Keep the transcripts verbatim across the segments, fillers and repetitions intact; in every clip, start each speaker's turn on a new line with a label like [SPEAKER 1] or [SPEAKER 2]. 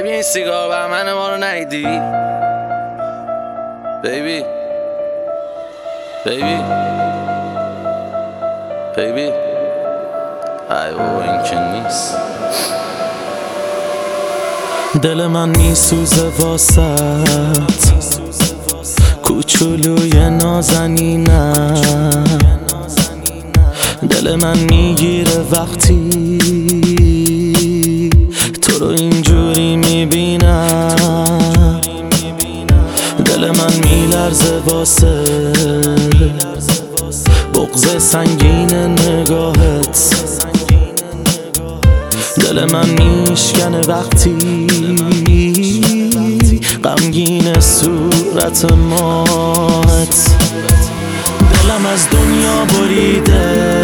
[SPEAKER 1] ببین سیگار بهمن ما رو ندیدی؟ بیبی بیبی بیبی ای بابا این که نیست.
[SPEAKER 2] دل من میسوزه واسط کوچولوی نازنینم، دل من میگیره وقتی تو رو اینجوری میبینم، دل من میلرزه واسه بغض سنگین نگاهت، دل من میشکنه وقتی غمگین صورت ماهت، دلم از دنیا بریده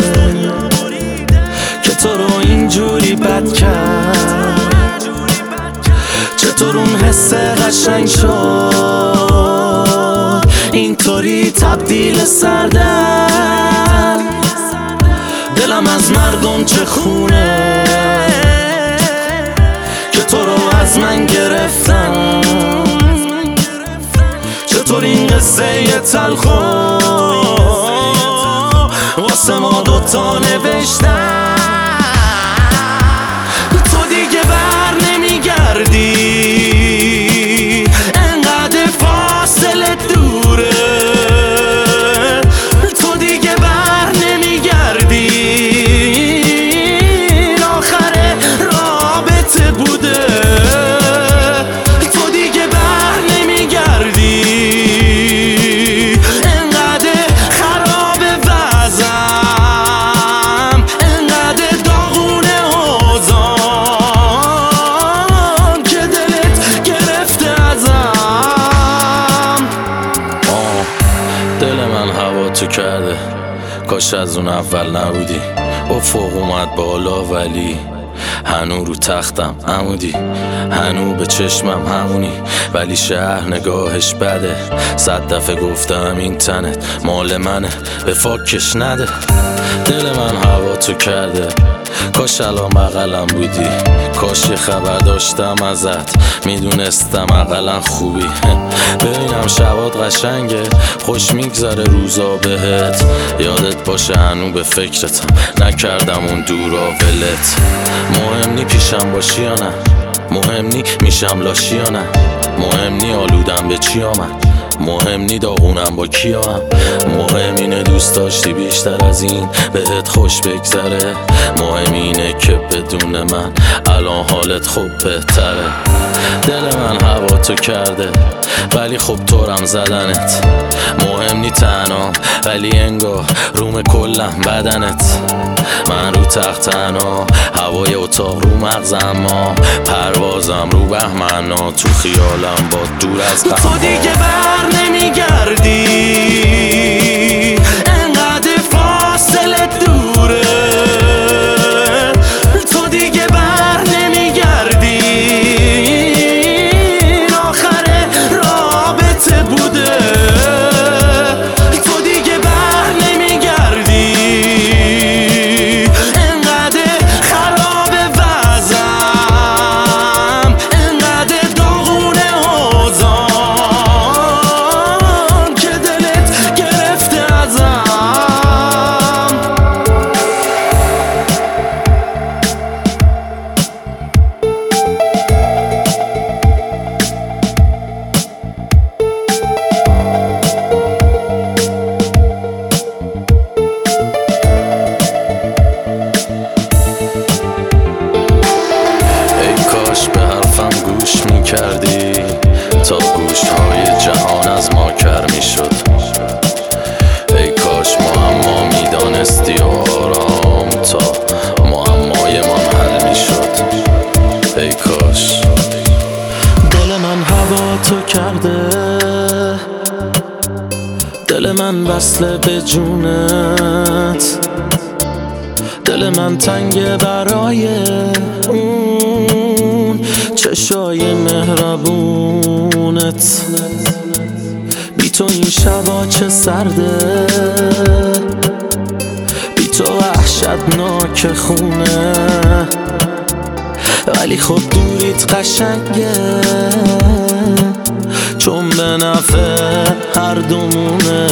[SPEAKER 2] که تو رو اینجوری بد کرد، چطور اون حس قشنگ شد اینطوری تبدیل سردم، دلم از مردم چه خونه که تو رو از من گرفتم، چطور این قصه تلخو واسه ما دوتا نوشتم، تو دیگه بر نمیگردی انقدر فاصله دوره، تو دیگه بر نمیگردی آخر رابطه بوده، تو دیگه بر نمیگردی انقدر خراب وضعم، انقدر داغونه اوضاعم که دلت گرفته ازم.
[SPEAKER 1] آه دل من هوا تو کرده، کاش از اون اول نبودی، افق اومد بالا ولی هنو رو تختم عمودی، هنو به چشمم همونی ولی شهر نگاهش بده، صد دفعه گفتم این تنت مال منه به فاکش نده، دل من هوا تو کرده، کاش الان بغلم بودی، کاش یه خبر داشتم ازت میدونستم اقلا خوبی، ببینم شبات قشنگه خوش میگذره روزا بهت، یادت باشه هنو به فکرتم نکردم اون دورا ولت، مهم نی پیشم باشی یا نه، مهم نی میشم لاشی یا نه، مهم نی آلودم به چی آمد، مهم نی داغونم با کیا هم، مهم اینه دوست داشتی بیشتر از این بهت خوش بگذره، مهم اینه که بدون من الان حالت خوب بهتره، دل من هوا تو کرده ولی خب طورم زدنت، مهم نی تنها ولی انگار روم کلم بدنت، من رو تخت تنها هوای اتاق رو مغزم، ما پروازم رو بهمنا تو خیالم با دور از غم،
[SPEAKER 2] تو دیگه بر نمیگردی انقدر فاصله دوره، تو دیگه بر نمیگردی آخر رابطه بوده، تو دیگه بر نمیگردی انقدر خراب وضعم، انقدر داغونه اوضاعم که دلت گرفته ازم.
[SPEAKER 1] کردی تا گوشهای جهان از ما کر می شد، ای کاش معما می دانستی و آرام تا معمای من حل می شد، ای کاش.
[SPEAKER 2] دل من هوا تو کرده، دل من وصله به جونت، دل من تنگه برای اون چشای مهربونت، بی تو این شبا چه سرده، بی تو وحشتناک خونه، ولی خب دوریت قشنگه، چون به نفع هر دومونه.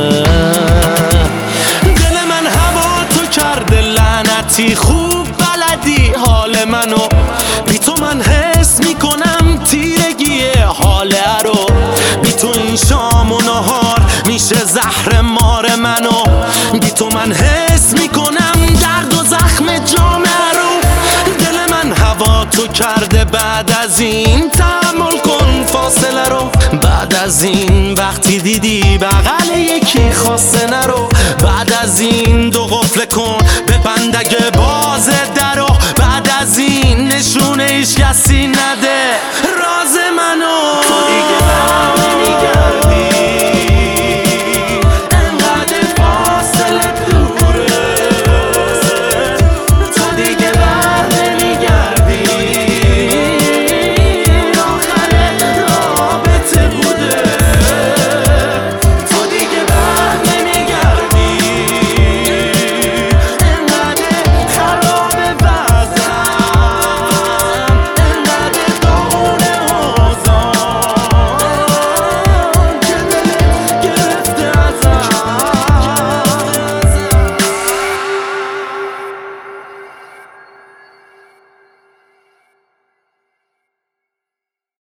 [SPEAKER 2] دل من هوا تو کرده لعنتی، خوب بلدی حال منو، بی تو من حس میکنم تیرگیه حاله رو. بی تو این شام و نهار میشه زهر مار منو، بی تو من حس میکنم درد و زخم جامعه رو. دل من هوا تو کرده، بعد از این تحمل کن فاصله رو. بعد از این وقتی دیدی بغل یکی خواسته نرو، بعد از این دو قفل کن